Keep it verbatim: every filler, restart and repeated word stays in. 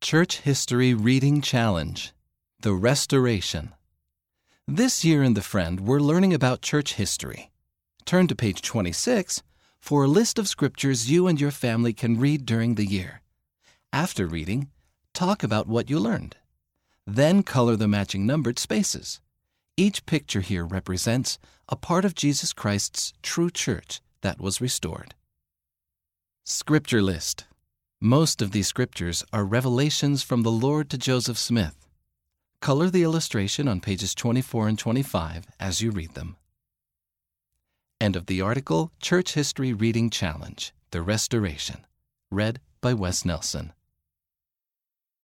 Church History Reading Challenge, The Restoration. This year in The Friend, we're learning about church history. Turn to page twenty-six for a list of scriptures you and your family can read during the year. After reading, talk about what you learned. Then color the matching numbered spaces. Each picture here represents a part of Jesus Christ's true church that was restored. Scripture list. Most of these scriptures are revelations from the Lord to Joseph Smith. Color the illustration on pages twenty-four and twenty-five as you read them. End of the article, Church History Reading Challenge, The Restoration. Read by Wes Nelson.